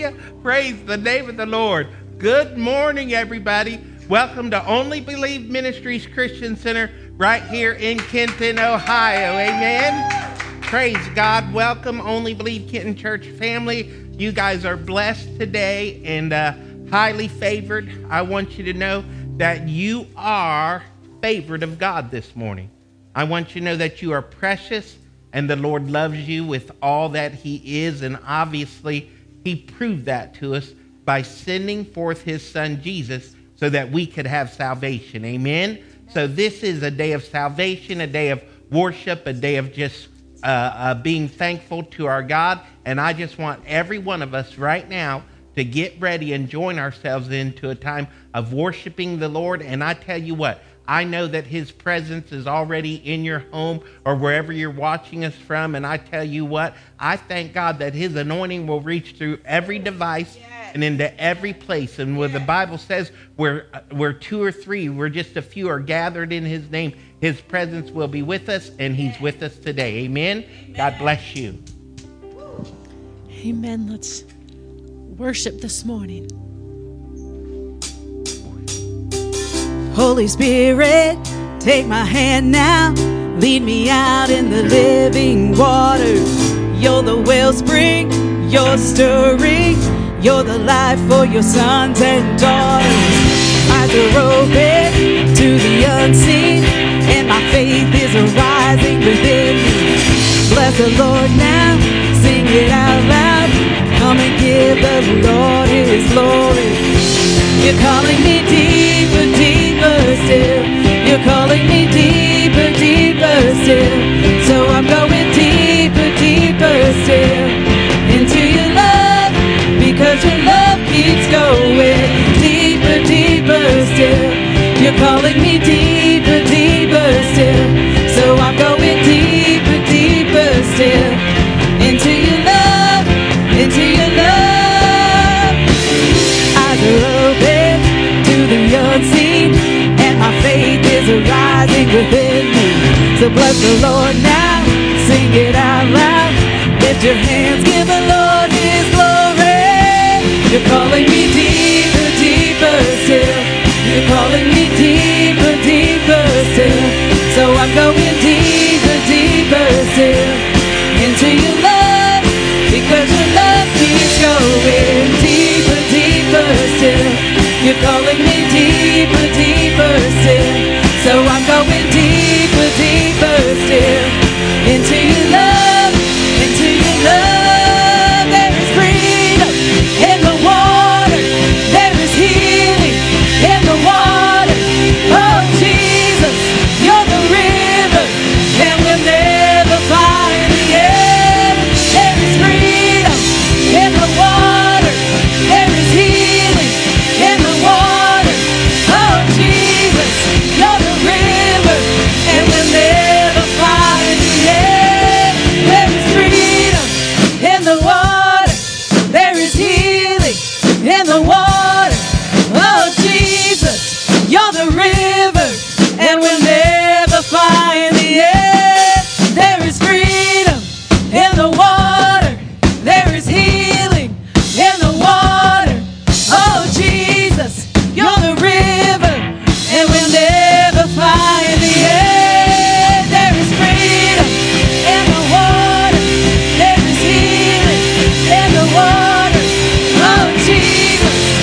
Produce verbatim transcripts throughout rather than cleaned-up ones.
Hallelujah. Praise the name of the Lord. Good morning, everybody. Welcome to Only Believe Ministries Christian Center right here in Kenton, Ohio. Amen. Praise God. Welcome, Only Believe Kenton Church family. You guys are blessed today and uh, highly favored. I want you to know that you are favored of God this morning. I want you to know that you are precious and the Lord loves you with all that he is. And obviously, he proved that to us by sending forth his son, Jesus, so that we could have salvation. Amen? So this is a day of salvation, a day of worship, a day of just uh, uh, being thankful to our God. And I just want every one of us right now to get ready and join ourselves into a time of worshiping the Lord. And I tell you what, I know that his presence is already in your home or wherever you're watching us from. And I tell you what, I thank God that his anointing will reach through every device and into every place. And where the Bible says where, where two or three, where just a few are gathered in his name, his presence will be with us, and he's with us today. Amen. Amen. God bless you. Amen. Let's worship this morning. Holy Spirit, take my hand now, lead me out in the living waters. You're the wellspring, you're stirring, you're the life for your sons and daughters. Eyes are open to the unseen, and my faith is arising within me. Bless the Lord now, sing it out loud, come and give the Lord his glory. You're calling me deeper, deeper still. You're calling me deeper, deeper still. So I'm going deeper, deeper still into your love, because your love keeps going deeper, deeper still. You're calling me deeper, deeper still. So I'm going deeper, deeper still into your love, into your love. Eyes are open to the unseen, and my faith is arising within me. So bless the Lord now, sing it out loud, lift your hands, give the Lord his glory. You're calling me deeper, deeper still. You're calling me deeper, deeper still. So I'm going deeper, deeper still into your love, because your love keeps going deeper, deeper still. You're calling me deeper, deeper still. So I'm going deeper, deeper still into your love, into your love. There is freedom in the water. There is healing in the water. Oh Jesus, you're the river, and we'll never find the end. There is freedom in the water. There is healing in the water. Oh Jesus, you're the river, and we'll never find the end. There is freedom in the water. There is healing in the water. Oh Jesus, you're the river, and we'll never find the end. There is freedom in the water. There is healing in the water. Oh Jesus, you're the river, and we'll never find the end. There is freedom in the water. There is healing in the water. Oh Jesus,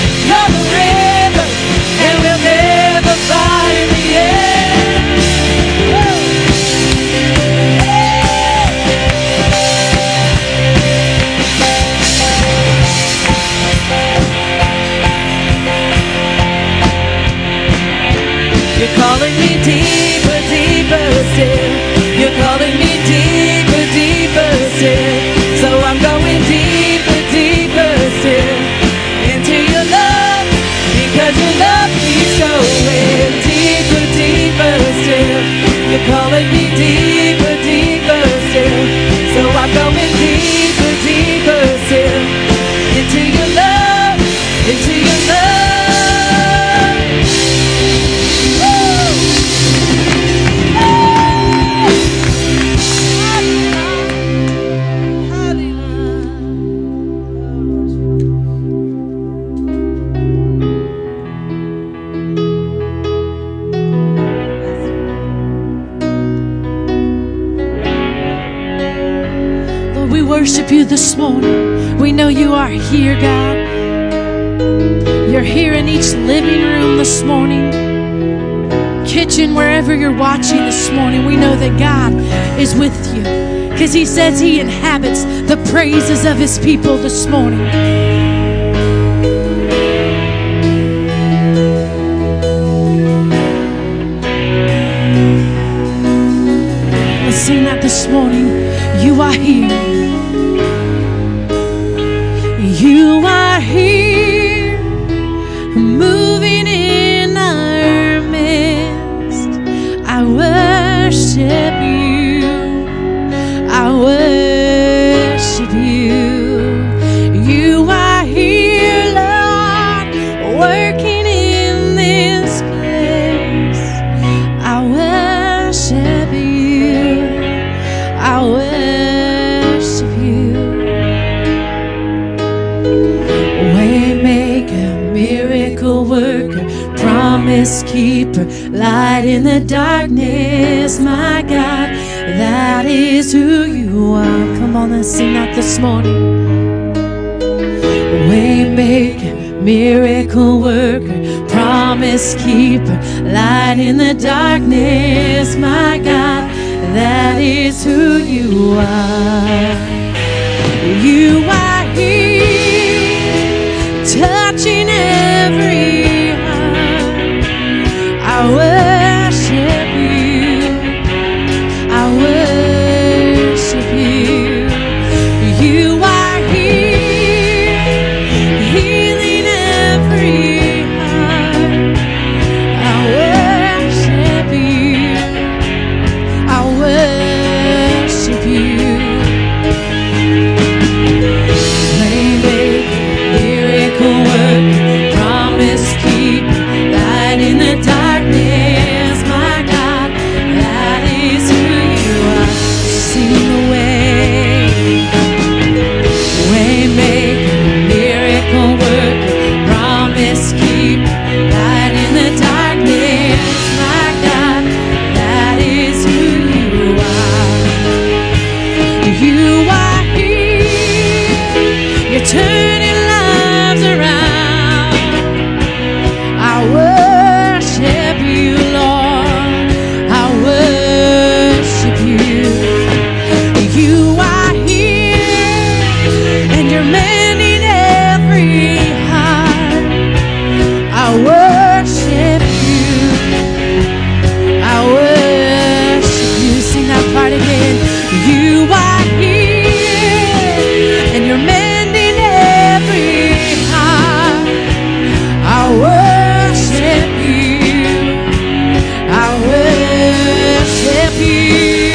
worship you this morning. We know you are here, God. You're here in each living room this morning, kitchen, wherever you're watching this morning. We know that God is with you because he says he inhabits the praises of his people this morning. Let's sing that this morning. You are here. You are here, moving in our midst. I worship you. I worship you. You are here, Lord, working in this place. I worship you. I worship you. Waymaker, miracle worker, promise keeper, light in the darkness, my God, that is who you are. Come on, let's sing that this morning. Waymaker, miracle worker, promise keeper, light in the darkness, my God, that is who you are. You are here, touching every heart. I worship you. I worship you. You are here, healing every heart. I worship you. I worship you. Waymaker, miracle worker, promise keeper, light in the darkness, my God, that is who you are. Sing away. Waymaker, miracle worker, promise keeper, light in the darkness, my God, that is who you are. You are here, you're turning lives around. I worship you, Lord. I worship you. You are here, and you're mending every heart. I worship you. I worship you. Sing that part again. You are here, and you're mending every heart. I worship you. I worship you.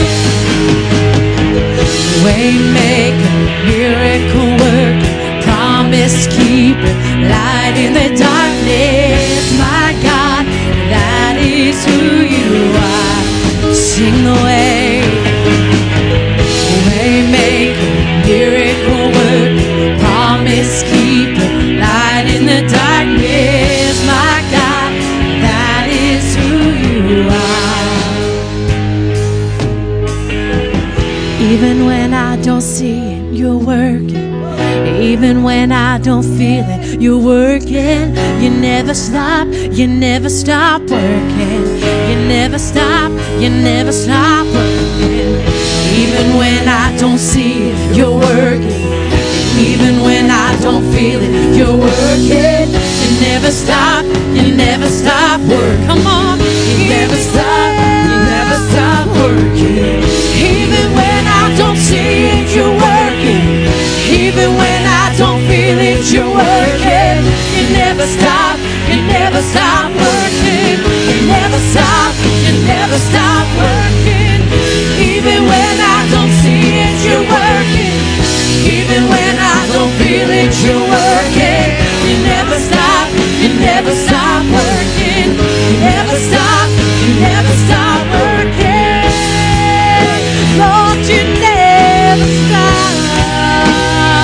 Waymaker, miracle worker, promise keeper, light in the darkness, my God, that is who you are. Sing the way. Waymaker, miracle worker, promise keeper, light in the darkness, my God, that is who you are. Even when I don't see it, you're working. Even when I don't feel it, you're working. You never stop, you never stop working. You never stop, you never stop working. Even when I don't see it, you're working. Even when I don't feel it, you're working. You never stop, you never stop working. Come on, you never stop, you never stop working. Even when I don't see it, you're working. Even when I don't feel it, you're working. You never stop, you never stop working. You never stop, you never stop working. Even when I don't see it, you're working. Even when I don't feel it, you're working. You never stop, you never stop working. You never stop, you never stop working. Lord, you never stop.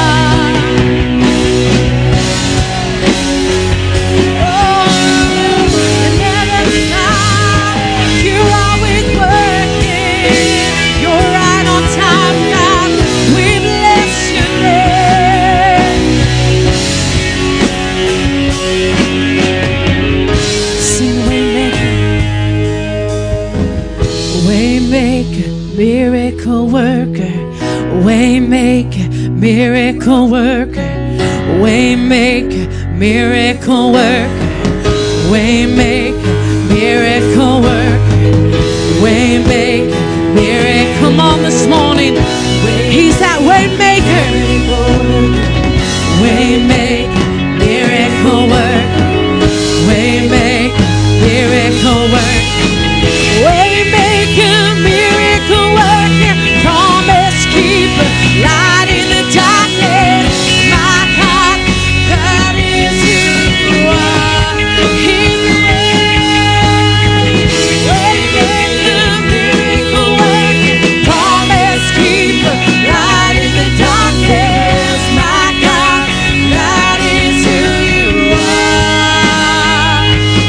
Oh, miracle worker, way maker, miracle worker, way maker, miracle worker, way maker, miracle. Come on this morning, he's that way maker, way maker, miracle worker, way maker, miracle worker, way maker, miracle worker, promise keeper, light in the darkness, my God, that is who you are. He's the way maker, miracle worker, promise keeper, light in the darkness, my God, that is who you are.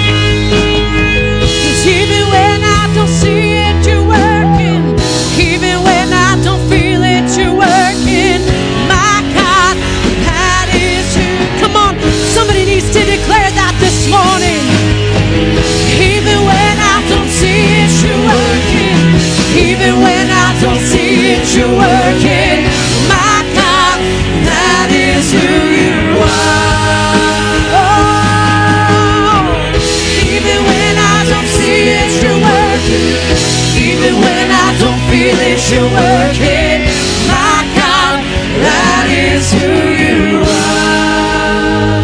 'Cause even when I don't see it, you're working. Even when I don't feel it, you're working. My God, that is who. Come on, somebody needs to declare that this morning. Even when I don't see it, you're working. Even when I don't see it, you're working. My God, that is who you are. Oh, even when I don't see it, you're working. Even when I don't feel it, you're working. My God, that is who you are.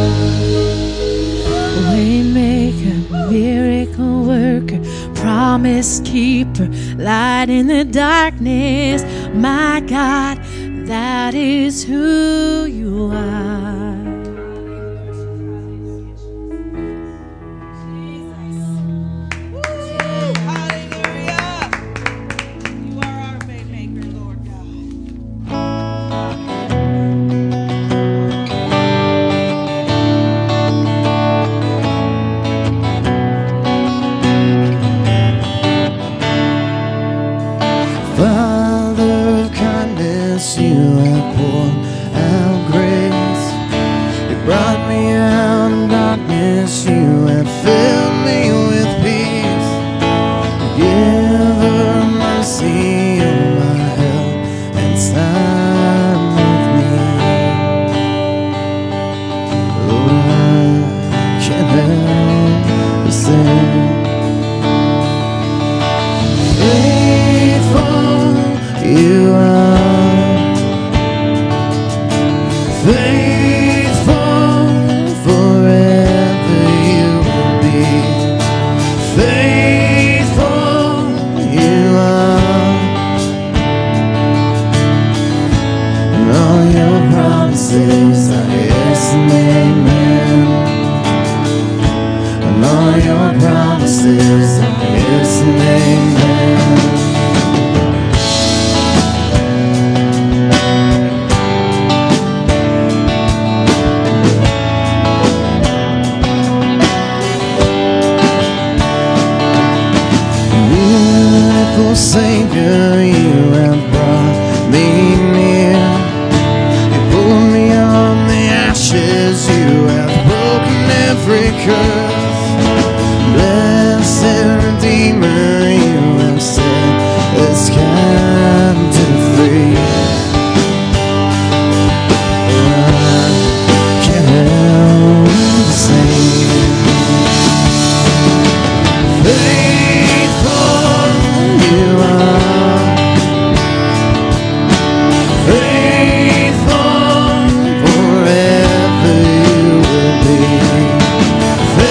Waymaker, miracle worker, promise keeper, light in the darkness. My God, that is who you are. Hallelujah. You are our waymaker, Lord God. Father of kindness, you have poured out grace. You brought me out of darkness, you have filled me with peace. Giver of mercy, you're my help and stand with me. Lord, I can't help but sing. Faithful you are, faithful forever you will be. Faithful you are, and all your promises are yes and amen. And all your promises are yes and amen. Beautiful Savior, you have brought me near. You pulled me on the ashes, you have broken every curse. Blessed Redeemer, you have set this captive free. Oh, I can't help but sing. Faithful you are, faithful forever you will be.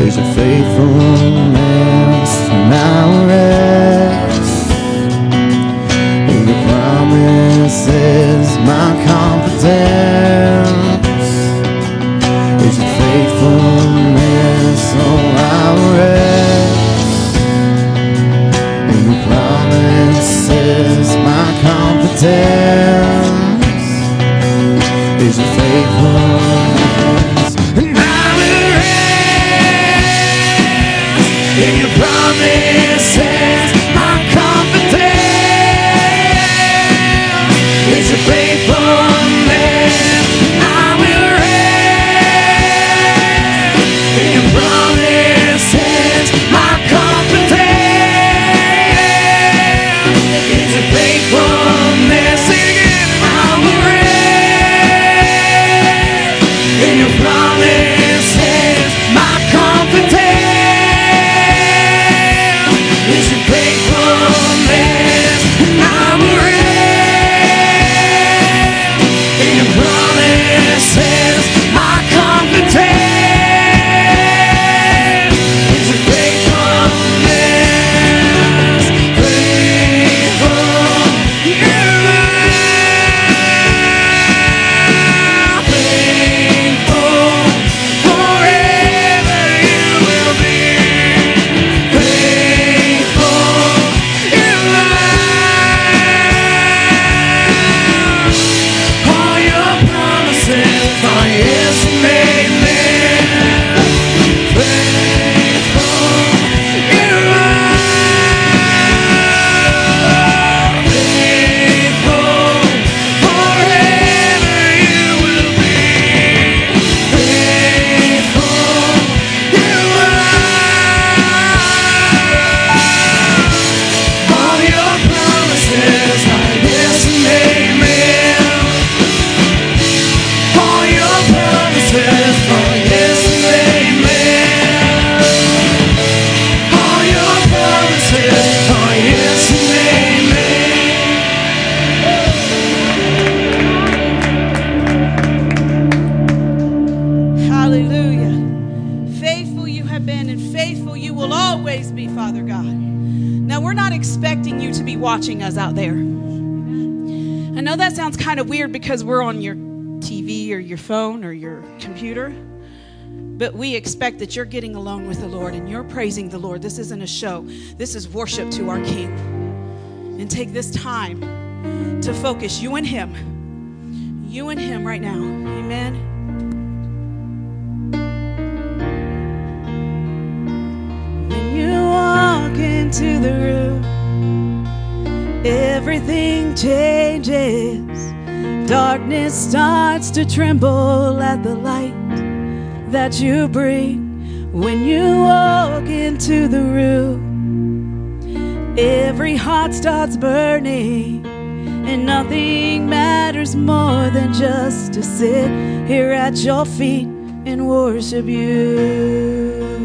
Is your faithfulness my rest? In your promises my confidence. Is your faithfulness, oh, I rest. In your promises my confidence. Is your faithfulness, and I will rest. In your promises my confidence. Is your faithfulness, I will rest. In your promises my confidence. Is your faithfulness, sing it again, I will rest. In your promises my confidence. Is your faithfulness, and I will rest. In your promises my confidence. Is your faithfulness, faithful you are. Faithful forever you will be. Faithful you are. All your promises are yes and amen. Faithful you are. Faithful forever you will be. Faithful you are. All your promises are yes and amen. All your promises are yes and amen. All your promises are yes and amen. Hallelujah. Faithful you have been, and faithful you will always be, Father God. Now, we're not expecting you to be watching us out there. I know that sounds kind of weird because we're on your T V or your phone or your computer, but we expect that you're getting alone with the Lord and you're praising the Lord. This isn't a show. This is worship to our King. And take this time to focus you and Him. You and Him right now. Amen. When you walk into the room, everything changes. Darkness starts to tremble at the light that you bring. When you walk into the room, every heart starts burning, and nothing matters more than just to sit here at your feet and worship you.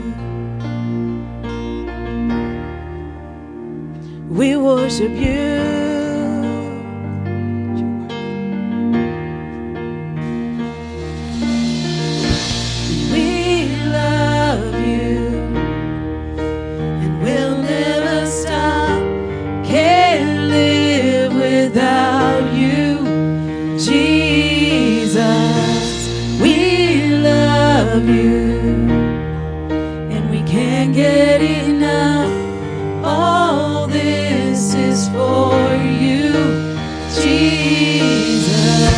We worship you. We love you, and we'll never stop. Can't live without you, Jesus. We love you, and we can't get enough. All this is for you, Jesus.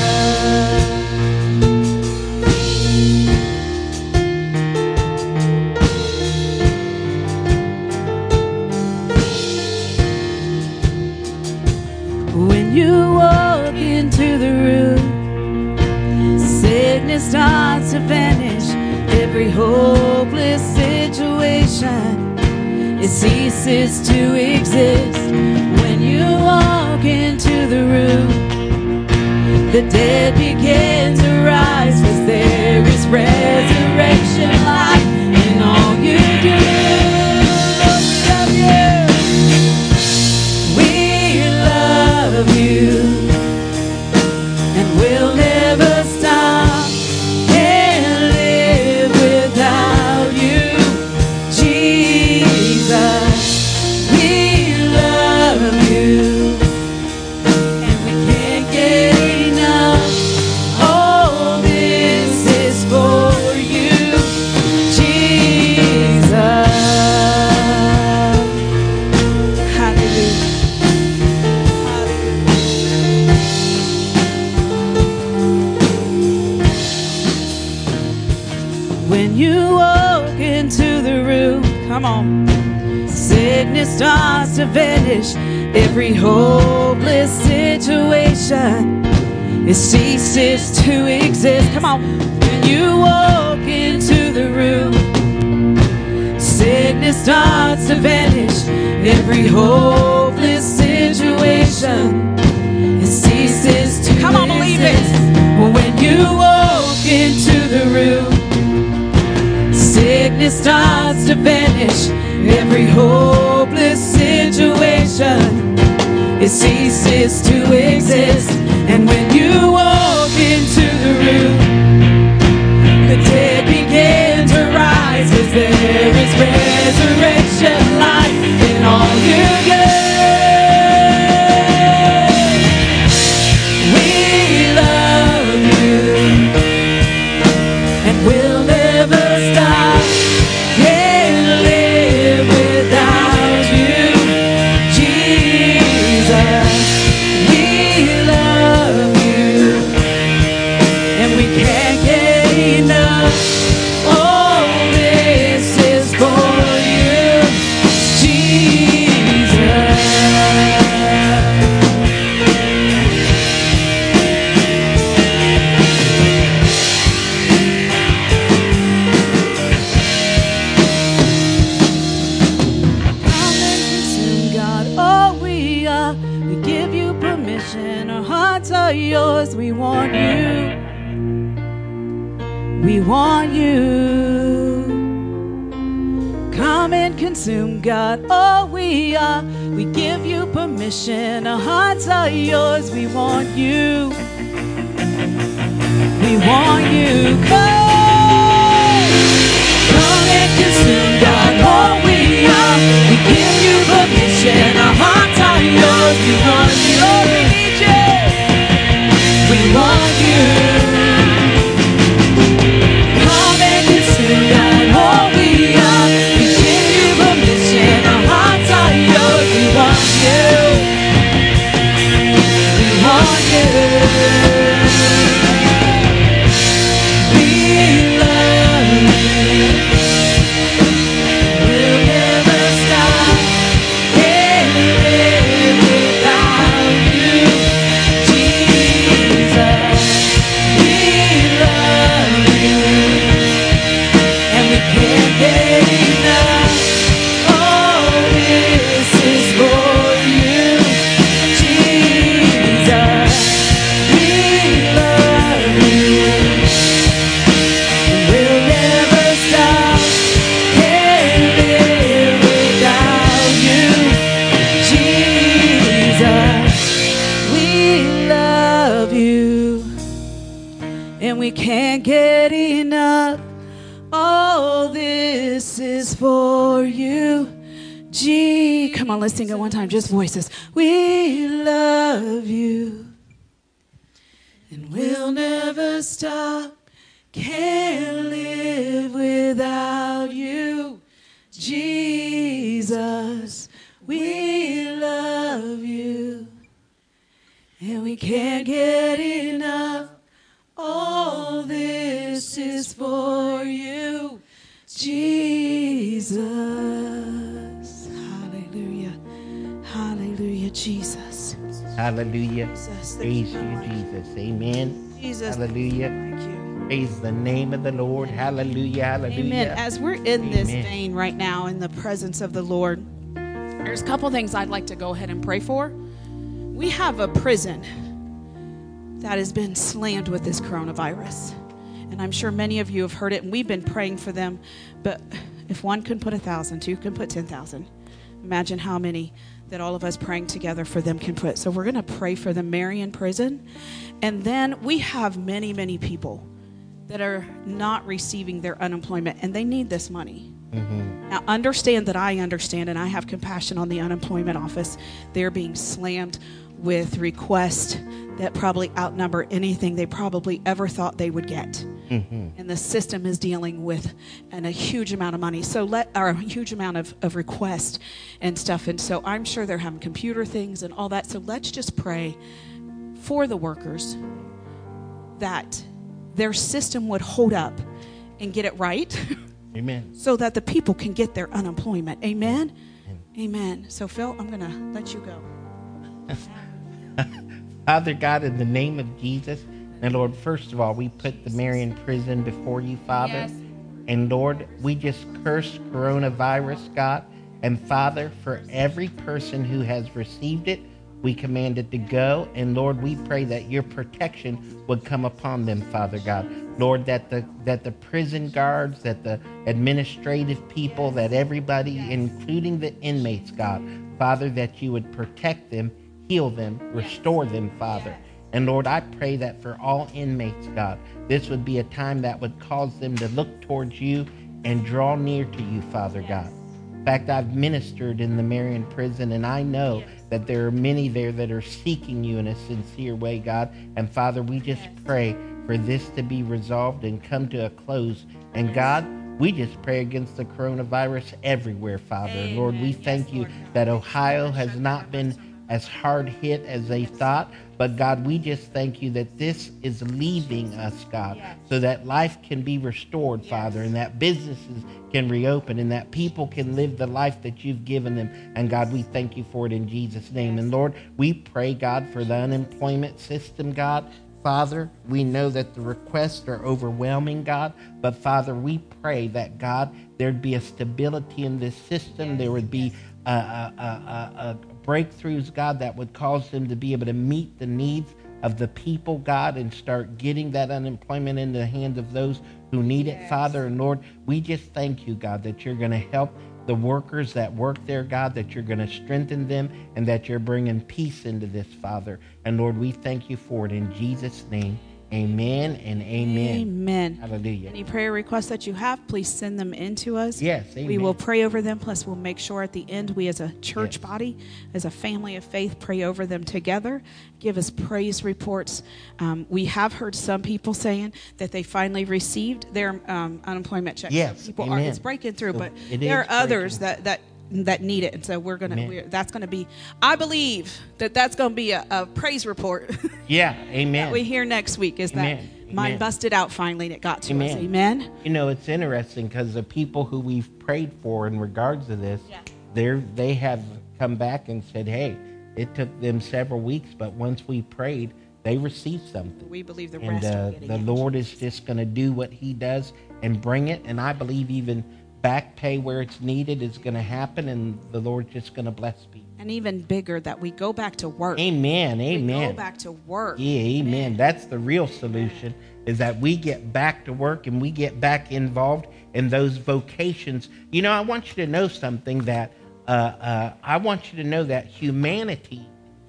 When you walk into the room, sickness starts to vanish. Every hopeless situation, it ceases to exist. When you walk into the room, the dead begin to rise, 'cause there is resurrection life in all you do. We love you, and we'll never stop. Can't live without you, Come on. Sickness starts to vanish. Every hopeless situation, it ceases to exist. Come on. When you walk into the room, sickness starts to vanish. Every hopeless situation, it ceases to Come on, believe it. When you walk into the room, sickness starts to vanish. Every hopeless situation, it ceases to exist. And when you walk into the room, the dead begin to rise, 'cause there is resurrection life in all you get. We love you, and we'll never stop. Can't live without you, Jesus. We love you, and we can't get enough. All this is for you, Jesus. Come and consume, God, all we are. We give you permission. Our hearts are yours. We want you. We want you. Come and consume, God, all we are. We give you permission. Our hearts are yours. We want you. We want you. Come. Come and consume, God, all we are. We give you permission. Our hearts are yours. We want you. Lord, we need you. We want you. Come and consume, God, all we are. We give you permission. Our hearts are yours. We want you. We want you. We love you. We'll never stop. Can't live without you, Jesus. We love you, and we can't get enough. All this is for you, Jesus. We love you, and we'll never stop. Can't live without you, Jesus. We love you, and we can't get enough. All this is for you, G. Come on, let's sing it one time, just voices. We love you, and we'll never stop. Can't live without you, Jesus. We love you, and we can't get enough. All this is for you, Jesus. Hallelujah. Hallelujah, Jesus. Hallelujah. Jesus, thank Praise you, you, Lord. Jesus. Amen. Jesus, Hallelujah. thank you. Praise the name of the Lord. Hallelujah. Hallelujah. Amen. As we're in this Amen. vein right now in the presence of the Lord, there's a couple things I'd like to go ahead and pray for. We have a prison that has been slammed with this coronavirus. And I'm sure many of you have heard it, and we've been praying for them. But if one can put a thousand, two can put ten thousand. Imagine how many that all of us praying together for them can put. So we're going to pray for the Marion prison. And then we have many, many people that are not receiving their unemployment, and they need this money. Mm-hmm. Now, understand that I understand, and I have compassion on the unemployment office. They're being slammed with requests that probably outnumber anything they probably ever thought they would get. Mm-hmm. And the system is dealing with an, a huge amount of money, so let or a huge amount of, of requests and stuff. And so I'm sure they're having computer things and all that. So let's just pray for the workers that their system would hold up and get it right. Amen. so that the people can get their unemployment. Amen? Amen. So, Phil, I'm going to let you go. Father God, in the name of Jesus, and Lord, first of all, we put the Marion prison before you, Father. Yes. And Lord, we just curse coronavirus, God. And Father, for every person who has received it, we command it to go. And Lord, we pray that your protection would come upon them, Father God. Lord, that the that the prison guards, that the administrative people, that everybody, including the inmates, God, Father, that you would protect them, heal them, restore them, Father. And Lord, I pray that for all inmates, God, this would be a time that would cause them to look towards you and draw near to you, Father God. In fact, I've ministered in the Marion prison, and I know that there are many there that are seeking you in a sincere way, God. And Father, we just pray for this to be resolved and come to a close. And God, we just pray against the coronavirus everywhere, Father. And Lord, we thank you that Ohio has not been as hard hit as they thought. But God, we just thank you that this is leaving us, God, yes. so that life can be restored, yes. Father, and that businesses can reopen and that people can live the life that you've given them. And God, we thank you for it in Jesus' name. Yes. And Lord, we pray, God, for the unemployment system, God. Father, we know that the requests are overwhelming, God, but Father, we pray that, God, there'd be a stability in this system. Yes. There would be a, a, a, a, a breakthroughs, God, that would cause them to be able to meet the needs of the people, God, and start getting that unemployment in the hands of those who need yes. it, Father. And Lord, we just thank you, God, that you're going to help the workers that work there, God, that you're going to strengthen them and that you're bringing peace into this, Father. And Lord, we thank you for it in Jesus' name. Amen and amen. Amen. Hallelujah. Any prayer requests that you have, please send them in to us. Yes, amen. We will pray over them. Plus, we'll make sure at the end, we as a church yes. body, as a family of faith, pray over them together. Give us praise reports. Um, we have heard some people saying that they finally received their um, unemployment check. Yes, so people amen. are, it's breaking through, So but it there are breaking. others that that. that need it, and so we're gonna we're, that's gonna be, I believe that that's gonna be a, a praise report. Yeah, amen. that we hear next week is amen. that mine amen. busted out finally and it got to amen. us. Amen. You know, it's interesting because the people who we've prayed for in regards to this, yeah. they're they have come back and said, hey, it took them several weeks, but once we prayed, they received something. We believe the and rest uh, are getting the it. Lord is just going to do what he does and bring it, and I believe even back pay where it's needed is going to happen, and the Lord's just going to bless people. And even bigger, that we go back to work. Amen, amen. We go back to work. Yeah, amen. amen. That's the real solution, is that we get back to work and we get back involved in those vocations. You know, I want you to know something, that uh, uh, I want you to know that humanity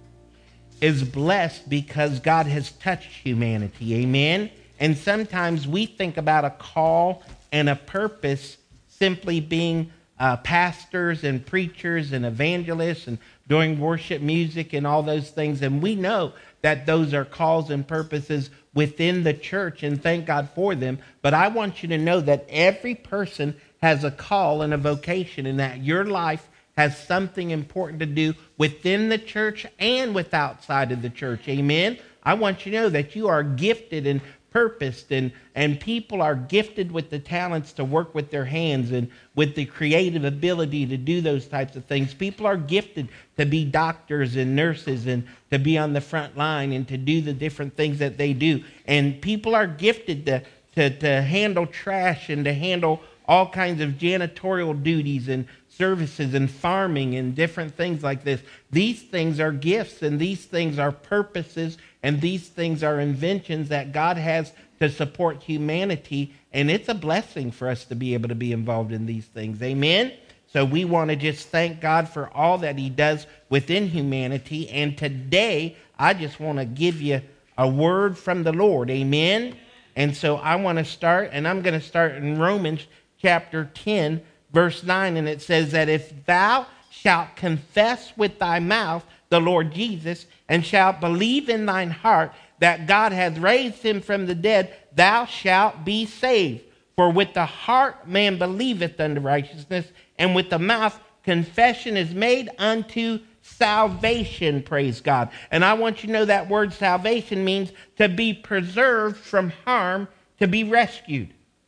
is blessed because God has touched humanity. Amen. And sometimes we think about a call and a purpose simply being uh, pastors and preachers and evangelists and doing worship music and all those things. And we know that those are calls and purposes within the church, and thank God for them. But I want you to know that every person has a call and a vocation, and that your life has something important to do within the church and with outside of the church. Amen. I want you to know that you are gifted and purposed, and and people are gifted with the talents to work with their hands and with the creative ability to do those types of things. People are gifted to be doctors and nurses and to be on the front line and to do the different things that they do. And people are gifted to to, to handle trash and to handle all kinds of janitorial duties and services and farming and different things like this. These things are gifts, and these things are purposes, and these things are inventions that God has to support humanity, and it's a blessing for us to be able to be involved in these things. Amen? So we want to just thank God for all that he does within humanity, and today I just want to give you a word from the Lord. Amen? And so I want to start, and I'm going to start in Romans chapter ten, verse nine, and it says that if thou shalt confess with thy mouth the Lord Jesus, and shalt believe in thine heart that God hath raised him from the dead, thou shalt be saved. For with the heart man believeth unto righteousness, and with the mouth confession is made unto salvation. Praise God. And I want you to know that word salvation means to be preserved from harm, to be rescued.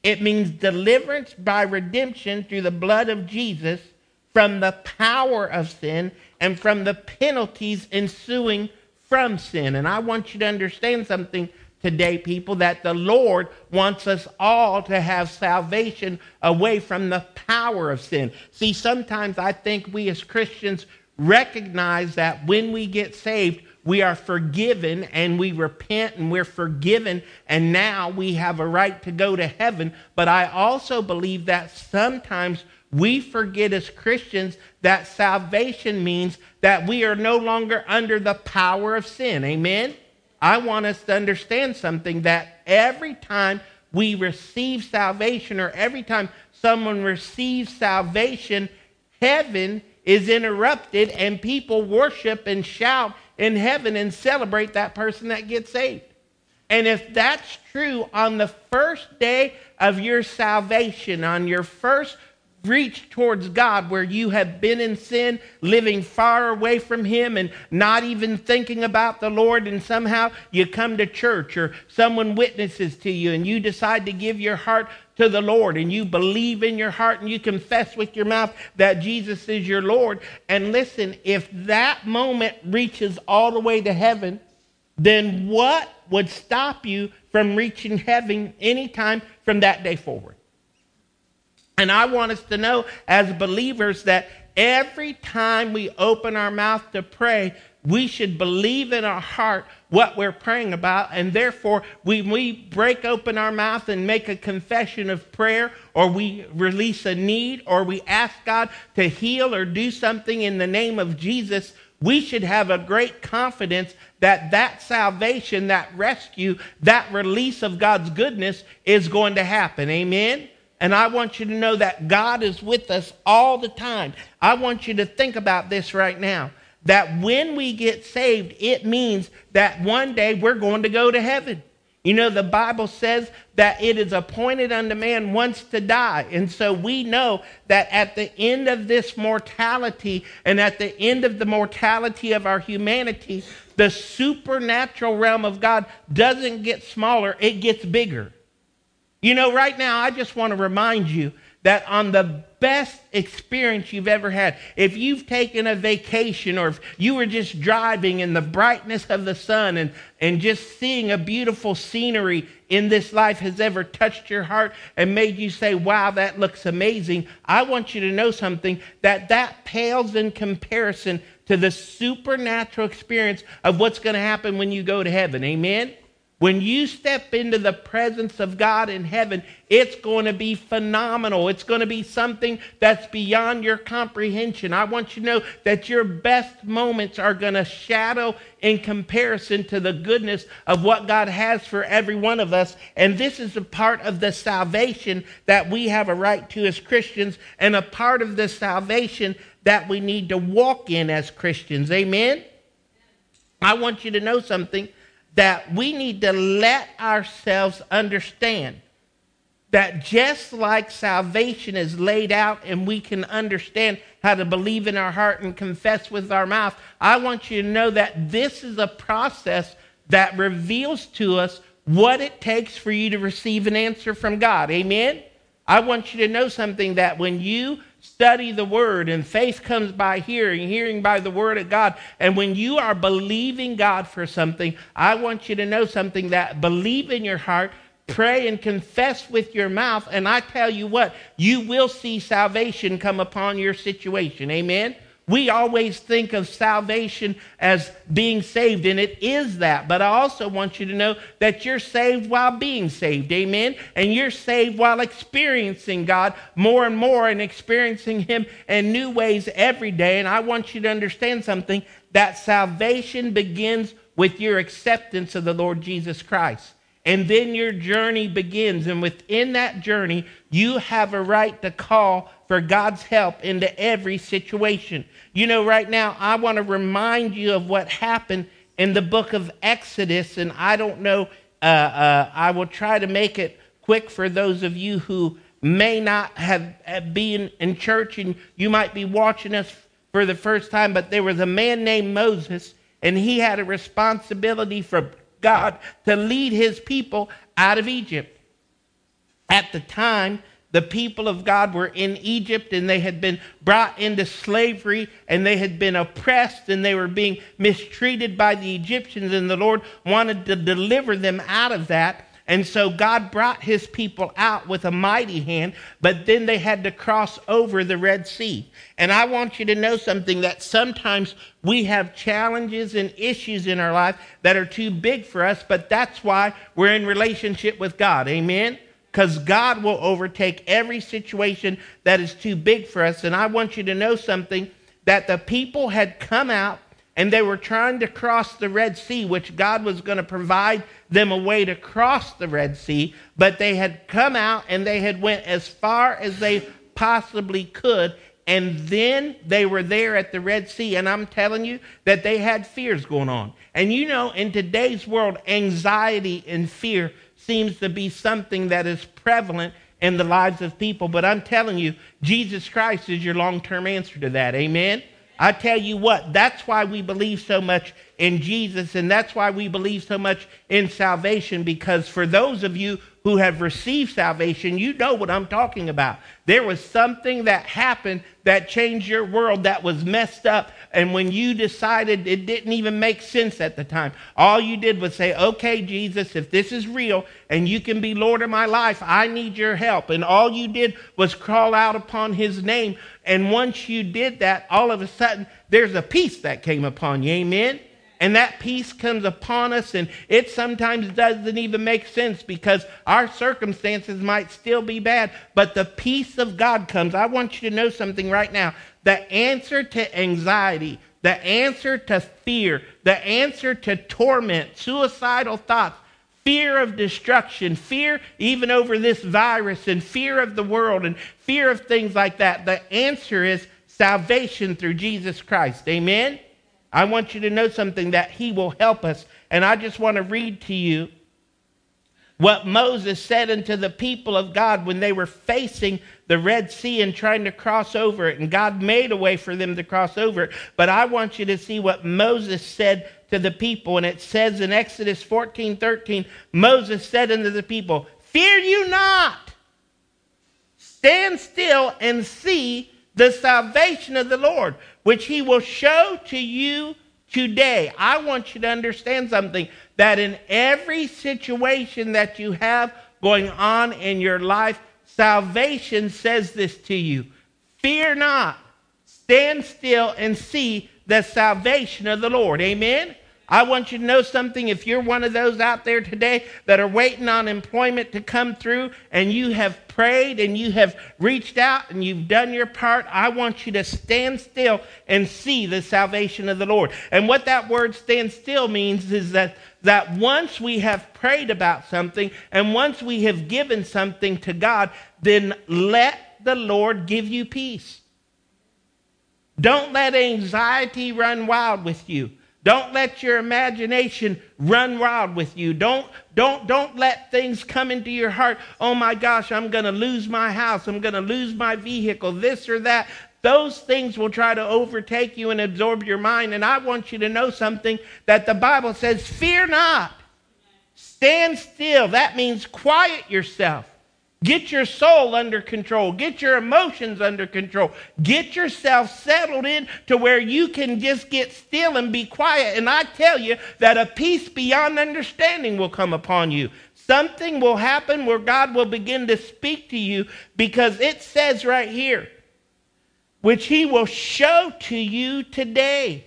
It means deliverance by redemption through the blood of Jesus from the power of sin and from the penalties ensuing from sin. And I want you to understand something today, people, that the Lord wants us all to have salvation away from the power of sin. See, sometimes I think we as Christians recognize that when we get saved, we are forgiven and we repent and we're forgiven and now we have a right to go to heaven. But I also believe that sometimes we forget as Christians that salvation means that we are no longer under the power of sin. Amen? I want us to understand something, that every time we receive salvation or every time someone receives salvation, heaven is interrupted and people worship and shout in heaven and celebrate that person that gets saved. And if that's true on the first day of your salvation, on your first reach towards God, where you have been in sin, living far away from him and not even thinking about the Lord, and somehow you come to church or someone witnesses to you and you decide to give your heart to the Lord and you believe in your heart and you confess with your mouth that Jesus is your Lord. And listen, if that moment reaches all the way to heaven, then what would stop you from reaching heaven anytime from that day forward? And I want us to know as believers that every time we open our mouth to pray, we should believe in our heart what we're praying about. And therefore, when we break open our mouth and make a confession of prayer, or we release a need, or we ask God to heal or do something in the name of Jesus, we should have a great confidence that that salvation, that rescue, that release of God's goodness is going to happen. Amen? And I want you to know that God is with us all the time. I want you to think about this right now, that when we get saved, it means that one day we're going to go to heaven. You know, the Bible says that it is appointed unto man once to die. And so we know that at the end of this mortality and at the end of the mortality of our humanity, the supernatural realm of God doesn't get smaller, it gets bigger. You know, right now, I just want to remind you that on the best experience you've ever had, if you've taken a vacation or if you were just driving in the brightness of the sun and, and just seeing a beautiful scenery in this life has ever touched your heart and made you say, wow, that looks amazing, I want you to know something, that that pales in comparison to the supernatural experience of what's going to happen when you go to heaven. Amen? When you step into the presence of God in heaven, it's going to be phenomenal. It's going to be something that's beyond your comprehension. I want you to know that your best moments are going to shadow in comparison to the goodness of what God has for every one of us. And this is a part of the salvation that we have a right to as Christians, and a part of the salvation that we need to walk in as Christians. Amen? I want you to know something, that we need to let ourselves understand that just like salvation is laid out and we can understand how to believe in our heart and confess with our mouth, I want you to know that this is a process that reveals to us what it takes for you to receive an answer from God. Amen? I want you to know something, that when you study the word, and faith comes by hearing, hearing by the word of God, and when you are believing God for something, I want you to know something, that believe in your heart, pray and confess with your mouth, and I tell you what, you will see salvation come upon your situation. Amen? We always think of salvation as being saved, and it is that. But I also want you to know that you're saved while being saved. Amen? And you're saved while experiencing God more and more and experiencing him in new ways every day. And I want you to understand something, that salvation begins with your acceptance of the Lord Jesus Christ. And then your journey begins. And within that journey, you have a right to call for God's help into every situation. You know, right now, I want to remind you of what happened in the book of Exodus. And I don't know, uh, uh, I will try to make it quick for those of you who may not have, have been in church and you might be watching us for the first time. But there was a man named Moses, and he had a responsibility for God to lead his people out of Egypt. At the time, the people of God were in Egypt and they had been brought into slavery and they had been oppressed and they were being mistreated by the Egyptians, and the Lord wanted to deliver them out of that. And so God brought his people out with a mighty hand, but then they had to cross over the Red Sea. And I want you to know something, that sometimes we have challenges and issues in our life that are too big for us, but that's why we're in relationship with God. Amen? Because God will overtake every situation that is too big for us. And I want you to know something, that the people had come out and they were trying to cross the Red Sea, which God was going to provide them a way to cross the Red Sea. But they had come out and they had went as far as they possibly could. And then they were there at the Red Sea. And I'm telling you that they had fears going on. And you know, in today's world, anxiety and fear seems to be something that is prevalent in the lives of people. But I'm telling you, Jesus Christ is your long-term answer to that. Amen? I tell you what, that's why we believe so much in Jesus, and that's why we believe so much in salvation, because for those of you who have received salvation, you know what I'm talking about. There was something that happened that changed your world that was messed up, and when you decided, it didn't even make sense at the time. All you did was say, okay, Jesus, if this is real and you can be Lord of my life, I need your help. And all you did was crawl out upon his name. And once you did that, all of a sudden, there's a peace that came upon you. Amen? And that peace comes upon us, and it sometimes doesn't even make sense because our circumstances might still be bad, but the peace of God comes. I want you to know something right now. The answer to anxiety, the answer to fear, the answer to torment, suicidal thoughts, fear of destruction, fear even over this virus, and fear of the world, and fear of things like that, the answer is salvation through Jesus Christ. Amen? I want you to know something, that he will help us. And I just want to read to you what Moses said unto the people of God when they were facing the Red Sea and trying to cross over it. And God made a way for them to cross over it. But I want you to see what Moses said to the people. And it says in Exodus fourteen thirteen, Moses said unto the people, fear you not. Stand still and see the salvation of the Lord, which he will show to you today. I want you to understand something, that in every situation that you have going on in your life, salvation says this to you. Fear not. Stand still and see the salvation of the Lord. Amen? I want you to know something. If you're one of those out there today that are waiting on employment to come through, and you have prayed and you have reached out and you've done your part, I want you to stand still and see the salvation of the Lord. And what that word stand still means is that, that once we have prayed about something and once we have given something to God, then let the Lord give you peace. Don't let anxiety run wild with you. Don't let your imagination run wild with you. Don't, don't, don't let things come into your heart. Oh my gosh, I'm going to lose my house. I'm going to lose my vehicle, this or that. Those things will try to overtake you and absorb your mind. And I want you to know something, that the Bible says, fear not. Stand still. That means quiet yourself. Get your soul under control. Get your emotions under control. Get yourself settled in to where you can just get still and be quiet. And I tell you that a peace beyond understanding will come upon you. Something will happen where God will begin to speak to you, because it says right here, which he will show to you today.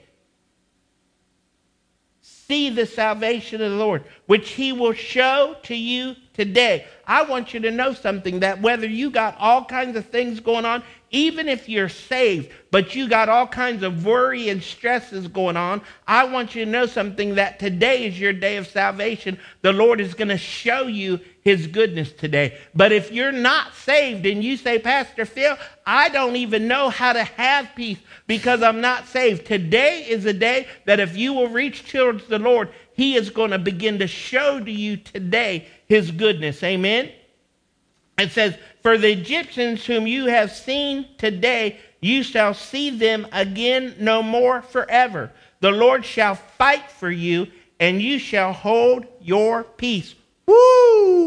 See the salvation of the Lord, which he will show to you today. I want you to know something, that whether you got all kinds of things going on, even if you're saved, but you got all kinds of worry and stresses going on, I want you to know something, that today is your day of salvation. The Lord is going to show you his goodness today. But if you're not saved and you say, Pastor Phil, I don't even know how to have peace because I'm not saved. Today is a day that if you will reach towards the Lord, he is going to begin to show to you today his goodness. Amen? It says, for the Egyptians whom you have seen today, you shall see them again no more forever. The Lord shall fight for you, and you shall hold your peace. Woo!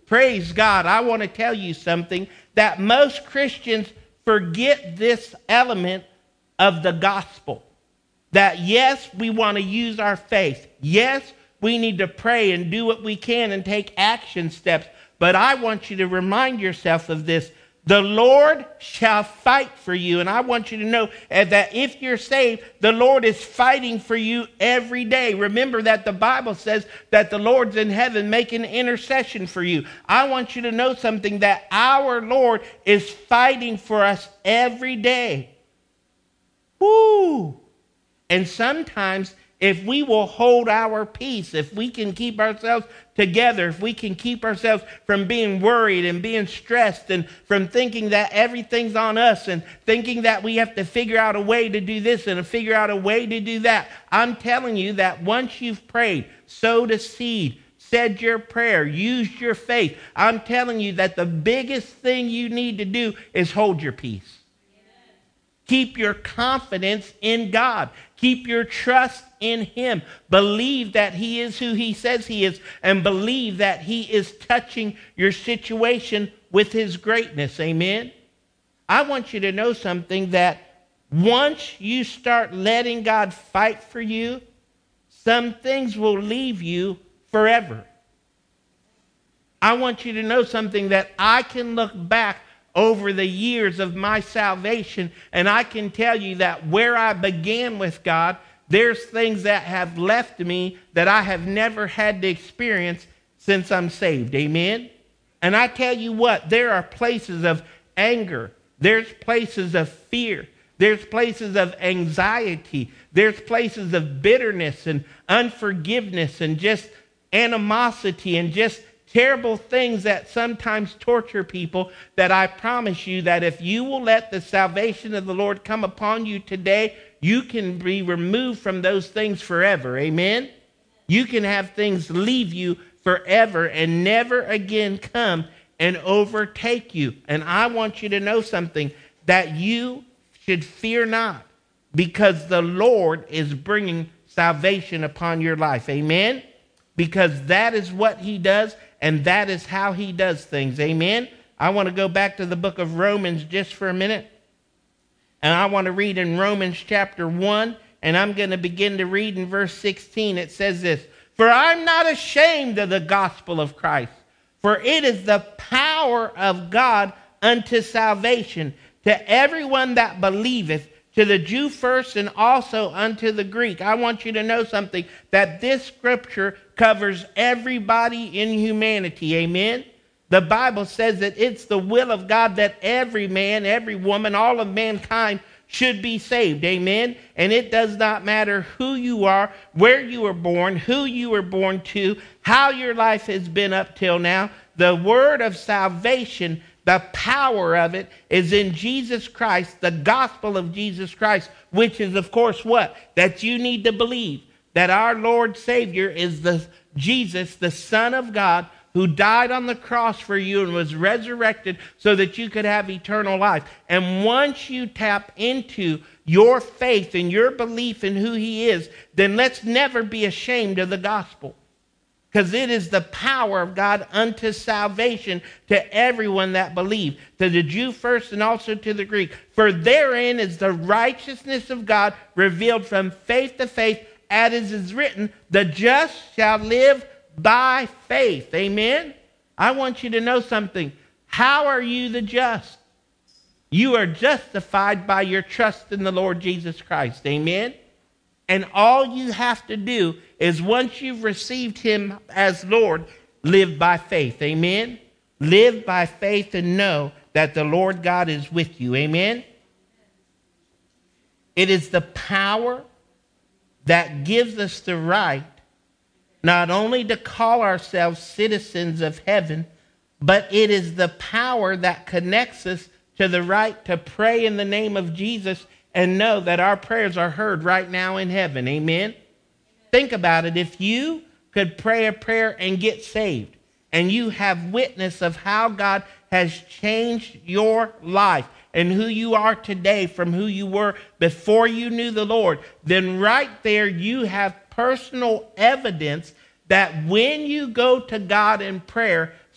Praise God. I want to tell you something, that most Christians forget this element of the gospel. That yes, we want to use our faith. Yes, we need to pray and do what we can and take action steps. But I want you to remind yourself of this. The Lord shall fight for you. And I want you to know that if you're saved, the Lord is fighting for you every day. Remember that the Bible says that the Lord's in heaven making intercession for you. I want you to know something, that our Lord is fighting for us every day. Woo! And sometimes if we will hold our peace, if we can keep ourselves together, if we can keep ourselves from being worried and being stressed and from thinking that everything's on us and thinking that we have to figure out a way to do this and to figure out a way to do that, I'm telling you that once you've prayed, sowed a seed, said your prayer, used your faith, I'm telling you that the biggest thing you need to do is hold your peace. Keep your confidence in God. Keep your trust in him. Believe that he is who he says he is, and believe that he is touching your situation with his greatness. Amen? I want you to know something, that once you start letting God fight for you, some things will leave you forever. I want you to know something, that I can look back over the years of my salvation, and I can tell you that where I began with God, there's things that have left me that I have never had to experience since I'm saved. Amen? And I tell you what, there are places of anger. There's places of fear. There's places of anxiety. There's places of bitterness and unforgiveness and just animosity and just terrible things that sometimes torture people, that I promise you that if you will let the salvation of the Lord come upon you today, you can be removed from those things forever. Amen? You can have things leave you forever and never again come and overtake you. And I want you to know something, that you should fear not, because the Lord is bringing salvation upon your life. Amen? Because that is what he does, and that is how he does things. Amen? I want to go back to the book of Romans just for a minute. And I want to read in Romans chapter one, and I'm going to begin to read in verse sixteen. It says this: "For I'm not ashamed of the gospel of Christ, for it is the power of God unto salvation to everyone that believeth, to the Jew first and also unto the Greek." I want you to know something, that this scripture covers everybody in humanity. Amen? The Bible says that it's the will of God that every man, every woman, all of mankind should be saved. Amen? And it does not matter who you are, where you were born, who you were born to, how your life has been up till now. The word of salvation, the power of it, is in Jesus Christ, the gospel of Jesus Christ, which is, of course, what? That you need to believe that our Lord Savior is the Jesus, the Son of God, who died on the cross for you and was resurrected so that you could have eternal life. And once you tap into your faith and your belief in who he is, then let's never be ashamed of the gospel. Because it is the power of God unto salvation to everyone that believes, to the Jew first and also to the Greek. For therein is the righteousness of God revealed from faith to faith, as it is written, the just shall live by faith. Amen? I want you to know something. How are you the just? You are justified by your trust in the Lord Jesus Christ. Amen? And all you have to do is, once you've received him as Lord, live by faith. Amen? Live by faith and know that the Lord God is with you. Amen? It is the power that gives us the right not only to call ourselves citizens of heaven, but it is the power that connects us to the right to pray in the name of Jesus and know that our prayers are heard right now in heaven. Amen? Think about it. If you could pray a prayer and get saved, and you have witness of how God has changed your life and who you are today from who you were before you knew the Lord, then right there you have personal evidence that when you go to God in prayer,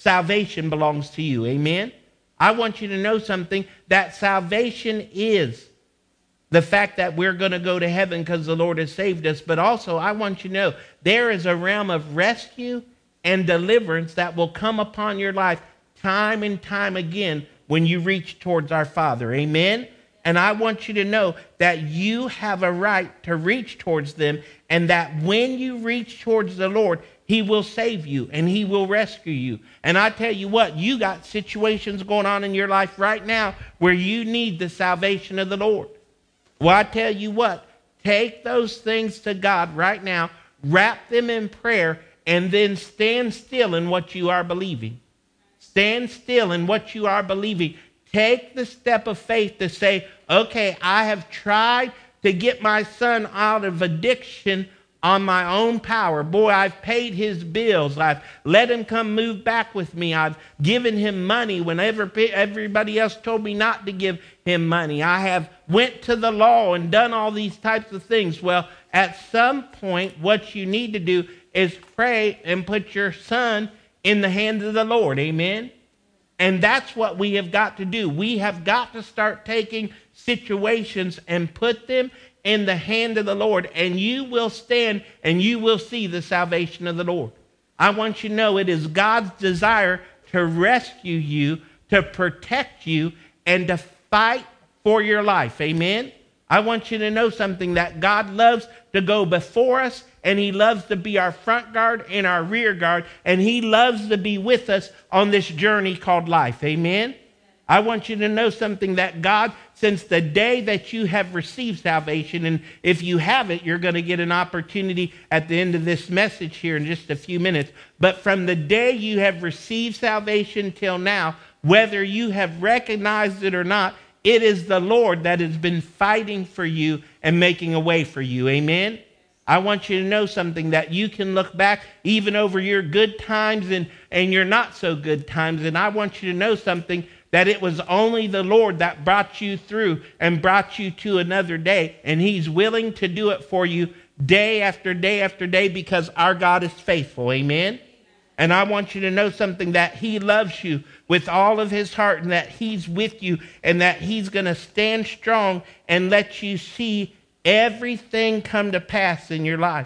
salvation belongs to you. Amen? I want you to know something, that salvation is the fact that we're going to go to heaven because the Lord has saved us. But also, I want you to know there is a realm of rescue and deliverance that will come upon your life time and time again when you reach towards our Father. Amen? And I want you to know that you have a right to reach towards them, and that when you reach towards the Lord, he will save you and he will rescue you. And I tell you what, you got situations going on in your life right now where you need the salvation of the Lord. Well, I tell you what, take those things to God right now, wrap them in prayer, and then stand still in what you are believing. Stand still in what you are believing. Take the step of faith to say, okay, I have tried to get my son out of addiction on my own power. Boy, I've paid his bills. I've let him come move back with me. I've given him money whenever everybody else told me not to give him money. I have went to the law and done all these types of things. Well, at some point, what you need to do is pray and put your son in the hands of the Lord. Amen? And that's what we have got to do. We have got to start taking situations and put them in the hand of the Lord, and you will stand and you will see the salvation of the Lord. I want you to know it is God's desire to rescue you, to protect you, and to fight for your life. Amen? I want you to know something, that God loves to go before us, and he loves to be our front guard and our rear guard, and he loves to be with us on this journey called life. Amen? I want you to know something, that God, since the day that you have received salvation, and if you haven't, you're going to get an opportunity at the end of this message here in just a few minutes. But from the day you have received salvation till now, whether you have recognized it or not, it is the Lord that has been fighting for you and making a way for you. Amen? I want you to know something, that you can look back even over your good times and, and your not so good times. And I want you to know something, that it was only the Lord that brought you through and brought you to another day. And he's willing to do it for you day after day after day, because our God is faithful. Amen? And I want you to know something, that he loves you with all of his heart, and that he's with you, and that he's going to stand strong and let you see everything come to pass in your life.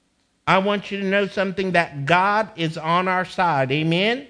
I want you to know something, that God is on our side. Amen?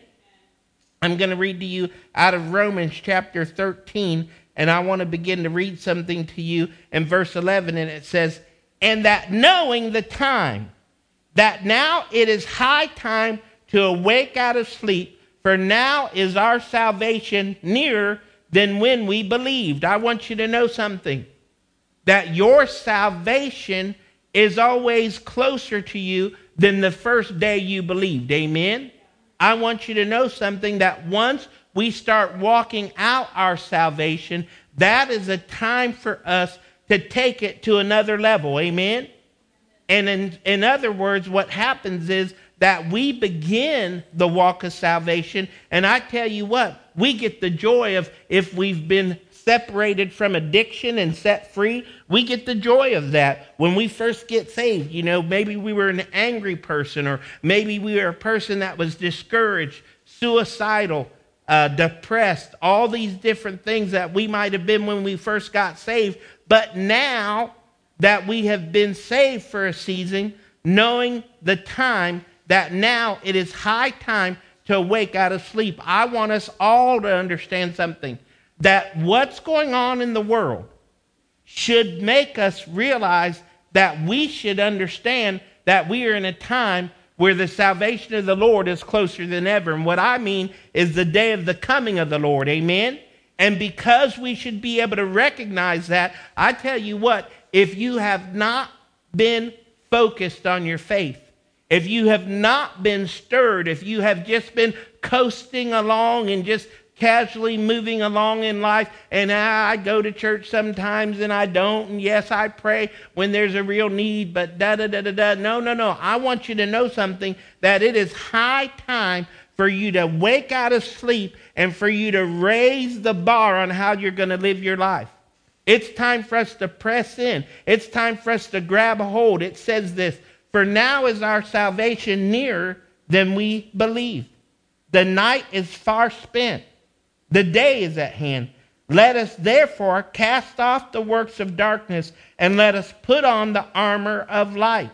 I'm going to read to you out of Romans chapter thirteen, and I want to begin to read something to you in verse eleven, and it says, "And that knowing the time, that now it is high time to awake out of sleep, for now is our salvation nearer than when we believed." I want you to know something, that your salvation is always closer to you than the first day you believed. Amen? I want you to know something, that once we start walking out our salvation, that is a time for us to take it to another level. Amen? And in, in other words, what happens is that we begin the walk of salvation, and I tell you what, we get the joy of, if we've been separated from addiction and set free, we get the joy of that when we first get saved. You know, maybe we were an angry person, or maybe we were a person that was discouraged, suicidal, uh, depressed, all these different things that we might have been when we first got saved. But now that we have been saved for a season, knowing the time, that now it is high time to wake out of sleep. I want us all to understand something, that what's going on in the world should make us realize that we should understand that we are in a time where the salvation of the Lord is closer than ever. And what I mean is the day of the coming of the Lord. Amen? And because we should be able to recognize that, I tell you what, if you have not been focused on your faith, if you have not been stirred, if you have just been coasting along and just casually moving along in life, and I go to church sometimes and I don't, and yes, I pray when there's a real need, but da-da-da-da-da. No, no, no. I want you to know something, that it is high time for you to wake out of sleep and for you to raise the bar on how you're going to live your life. It's time for us to press in. It's time for us to grab a hold. It says this, "For now is our salvation nearer than we believed." The night is far spent. The day is at hand. Let us therefore cast off the works of darkness and let us put on the armor of light.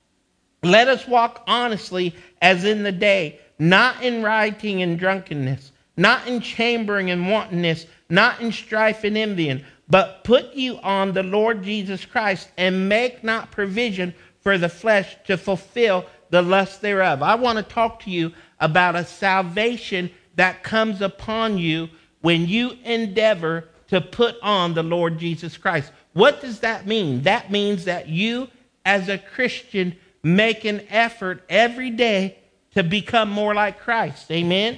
Let us walk honestly as in the day, not in rioting and drunkenness, not in chambering and wantonness, not in strife and envying, but put you on the Lord Jesus Christ and make not provision for the flesh to fulfill the lust thereof. I want to talk to you about a salvation that comes upon you when you endeavor to put on the Lord Jesus Christ. What does that mean? That means that you as a Christian make an effort every day to become more like Christ. Amen?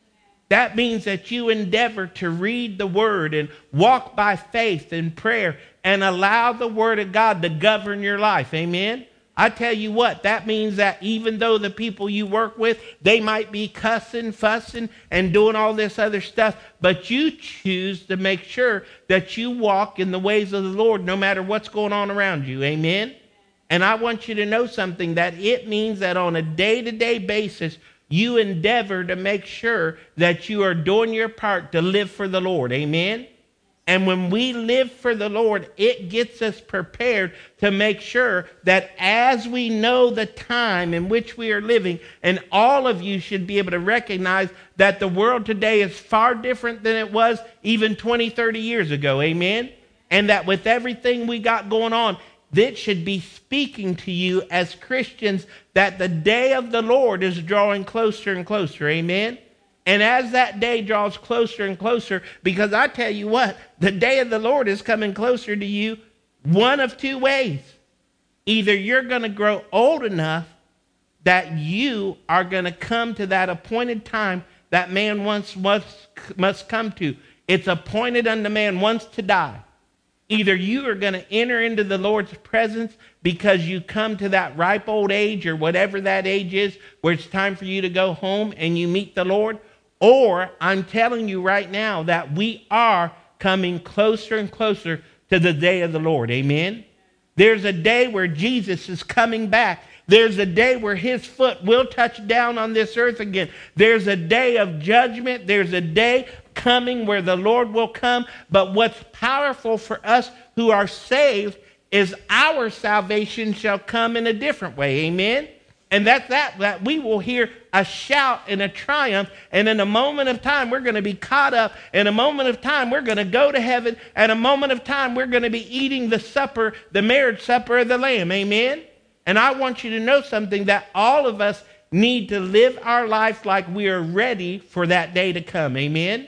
That means that you endeavor to read the word and walk by faith and prayer and allow the word of God to govern your life. Amen? I tell you what, that means that even though the people you work with, they might be cussing, fussing, and doing all this other stuff, but you choose to make sure that you walk in the ways of the Lord no matter what's going on around you. Amen? And I want you to know something, that it means that on a day-to-day basis, you endeavor to make sure that you are doing your part to live for the Lord. Amen? And when we live for the Lord, it gets us prepared to make sure that as we know the time in which we are living, and all of you should be able to recognize that the world today is far different than it was even twenty, thirty years ago. Amen? And that with everything we got going on, this should be speaking to you as Christians that the day of the Lord is drawing closer and closer. Amen? And as that day draws closer and closer, because I tell you what, the day of the Lord is coming closer to you one of two ways. Either you're going to grow old enough that you are going to come to that appointed time that man once must, must come to. It's appointed unto man once to die. Either you are going to enter into the Lord's presence because you come to that ripe old age or whatever that age is where it's time for you to go home and you meet the Lord. Or I'm telling you right now that we are coming closer and closer to the day of the Lord. Amen? There's a day where Jesus is coming back. There's a day where his foot will touch down on this earth again. There's a day of judgment. There's a day coming where the Lord will come. But what's powerful for us who are saved is our salvation shall come in a different way. Amen? And that's that, that we will hear a shout and a triumph. And in a moment of time, we're going to be caught up. In a moment of time, we're going to go to heaven. At a moment of time, we're going to be eating the supper, the marriage supper of the Lamb. Amen? And I want you to know something, that all of us need to live our life like we are ready for that day to come. Amen?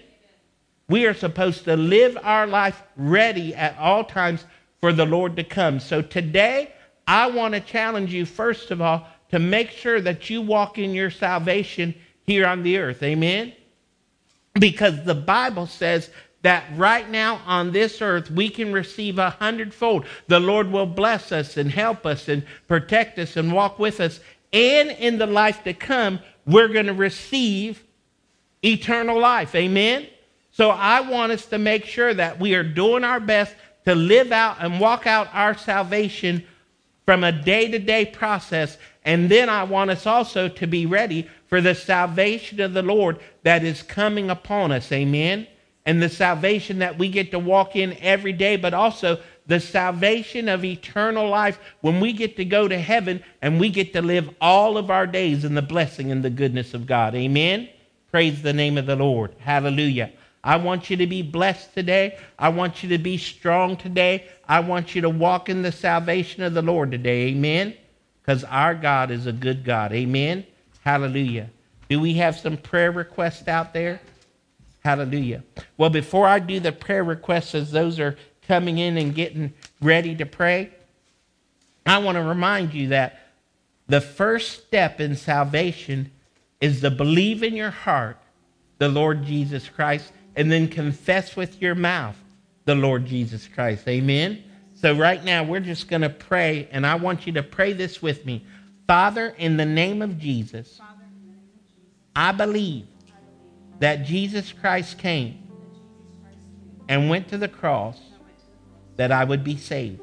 We are supposed to live our life ready at all times for the Lord to come. So today, I want to challenge you, first of all, to make sure that you walk in your salvation here on the earth. Amen? Because the Bible says that right now on this earth, we can receive a hundredfold. The Lord will bless us and help us and protect us and walk with us. And in the life to come, we're going to receive eternal life. Amen? So I want us to make sure that we are doing our best to live out and walk out our salvation from a day-to-day process. And then I want us also to be ready for the salvation of the Lord that is coming upon us. Amen? And the salvation that we get to walk in every day, but also the salvation of eternal life when we get to go to heaven and we get to live all of our days in the blessing and the goodness of God. Amen? Praise the name of the Lord. Hallelujah. I want you to be blessed today. I want you to be strong today. I want you to walk in the salvation of the Lord today. Amen? Because our God is a good God. Amen? Hallelujah. Do we have some prayer requests out there? Hallelujah. Well, before I do the prayer requests as those are coming in and getting ready to pray, I want to remind you that the first step in salvation is to believe in your heart the Lord Jesus Christ and then confess with your mouth the Lord Jesus Christ. Amen? So right now we're just going to pray, and I want you to pray this with me. Father, in the name of Jesus, I believe that Jesus Christ came and went to the cross that I would be saved.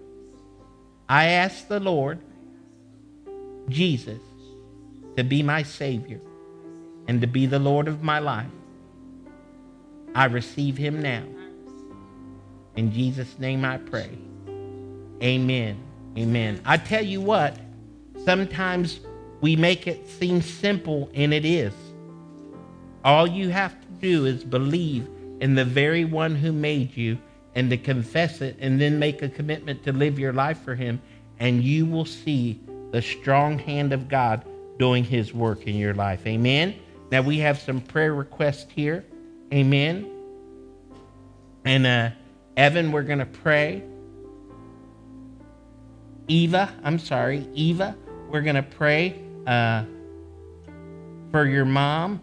I ask the Lord Jesus to be my Savior. and to be the Lord of my life. I receive him now. In Jesus' name I pray. Amen. Amen. I tell you what, sometimes we make it seem simple, and it is. All you have to do is believe in the very one who made you and to confess it and then make a commitment to live your life for him, and you will see the strong hand of God doing his work in your life. Amen. Now we have some prayer requests here. Amen. And uh, Evan, we're going to pray. Eva, I'm sorry, Eva, we're going to pray uh, for your mom.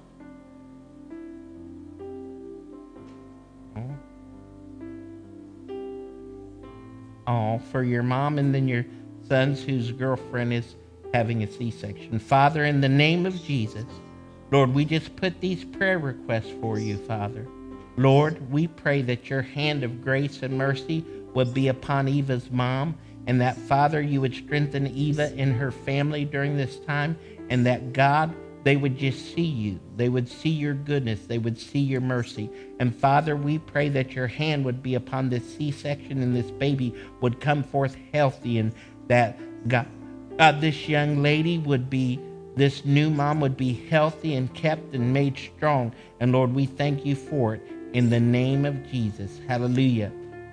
Oh, for your mom and then your sons whose girlfriend is having a C-section. Father, in the name of Jesus, Lord, we just put these prayer requests for you, Father. Lord, we pray that your hand of grace and mercy would be upon Eva's mom, and that, Father, you would strengthen Eva and her family during this time, and that, God, they would just see you. They would see your goodness. They would see your mercy. And, Father, we pray that your hand would be upon this C-section and this baby would come forth healthy, and that, God, God, this young lady would be, this new mom would be healthy and kept and made strong. And, Lord, we thank you for it in the name of Jesus. Hallelujah.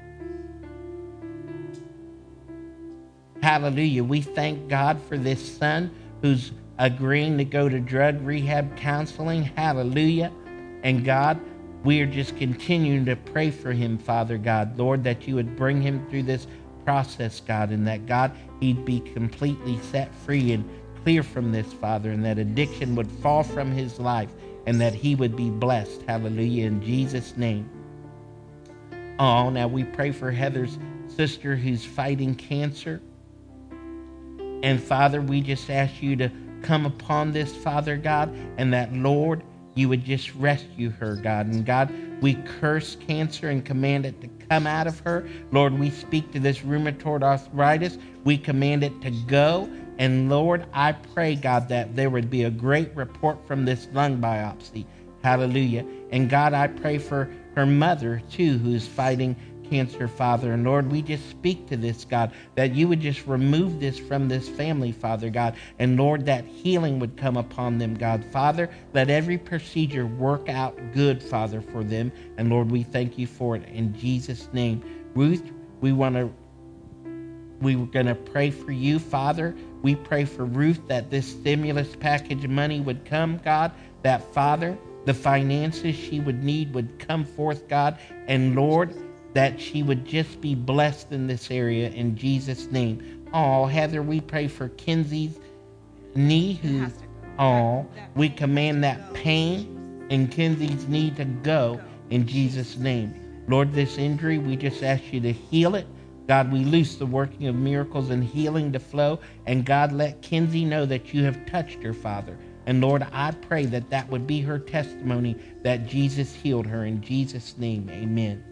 Hallelujah. We thank God for this son who's agreeing to go to drug rehab counseling. Hallelujah. And God, we are just continuing to pray for him, Father God. Lord, that you would bring him through this process, God, and that, God, he'd be completely set free and clear from this, Father, and that addiction would fall from his life and that he would be blessed. Hallelujah. In Jesus' name. Oh, now we pray for Heather's sister who's fighting cancer. And, Father, we just ask you to come upon this, Father God, and that, Lord, you would just rescue her, God. And, God, we curse cancer and command it to come out of her. Lord, we speak to this rheumatoid arthritis. We command it to go. And, Lord, I pray, God, that there would be a great report from this lung biopsy. Hallelujah. And, God, I pray for her mother, too, who's fighting cancer, Father. And Lord, we just speak to this, God, that you would just remove this from this family, Father God. And Lord, that healing would come upon them, God. Father, let every procedure work out good, Father, for them. And Lord, we thank you for it in Jesus' name. Ruth, we want to, we were going to pray for you, Father. We pray for Ruth that this stimulus package money would come, God, that, Father, the finances she would need would come forth, God. And Lord, that she would just be blessed in this area in Jesus' name. Oh, Heather, we pray for Kenzie's knee, who, oh, we command that pain in Kenzie's knee to go in Jesus' name. Lord, this injury, we just ask you to heal it. God, we loose the working of miracles and healing to flow. And God, let Kenzie know that you have touched her, Father. And Lord, I pray that that would be her testimony that Jesus healed her. In Jesus' name, amen.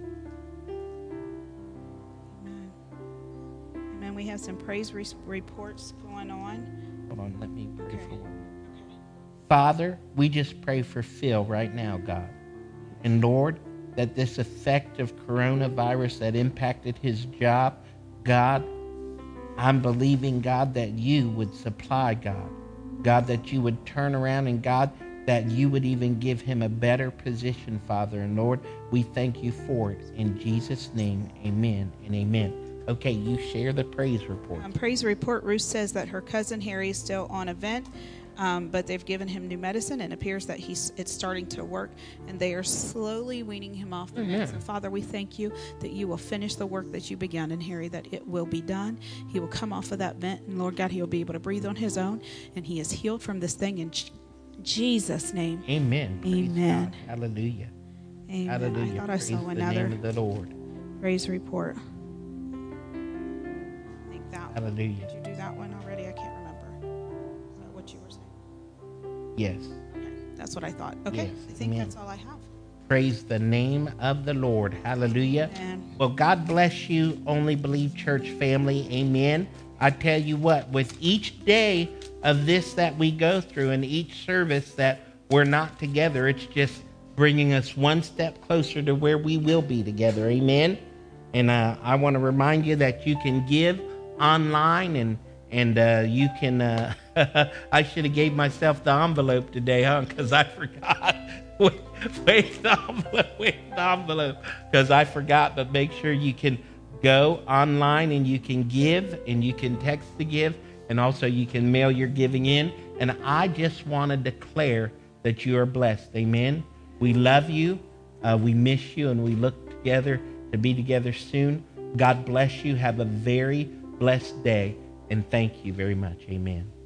We have some praise re- reports going on. Hold on, let me pray Okay. for one. Father, we just pray for Phil right now, God. And Lord, that this effect of coronavirus that impacted his job, God, I'm believing, God, that you would supply, God. God, that you would turn around, and God, that you would even give him a better position, Father. And Lord, we thank you for it. In Jesus' name, amen and amen. Okay, you share the praise report. Um, praise report, Ruth says that her cousin Harry is still on a vent, um, but they've given him new medicine, and it appears that he's it's starting to work, and they are slowly weaning him off the Amen. meds. And Father, we thank you that you will finish the work that you began in Harry, that it will be done. He will come off of that vent, and Lord God, he will be able to breathe on his own, and he is healed from this thing in Jesus' name. Amen. Praise Amen. God. Hallelujah. Amen. Hallelujah. I thought I Praise saw the another name of the Lord. praise report. I think that one. Hallelujah. Did you do that one already? I can't remember. Is that what you were saying? Yes. Okay, that's what I thought. Okay, Yes, I think amen. that's all I have. Praise the name of the Lord. Hallelujah. Amen. Well, God bless you, Only Believe Church family. Amen. I tell you what, with each day of this that we go through and each service that we're not together. It's just bringing us one step closer to where we will be together. Amen. And uh, I want to remind you that you can give online, and and uh, you can. Uh, I should have gave myself the envelope today, huh? Because I forgot. Wait, the envelope. Wait, the envelope. Because I forgot. But make sure you can go online and you can give, and you can text to give, and also you can mail your giving in. And I just want to declare that you are blessed. Amen. We love you. Uh, we miss you, and we look together to be together soon. God bless you. Have a very blessed day, and thank you very much. Amen.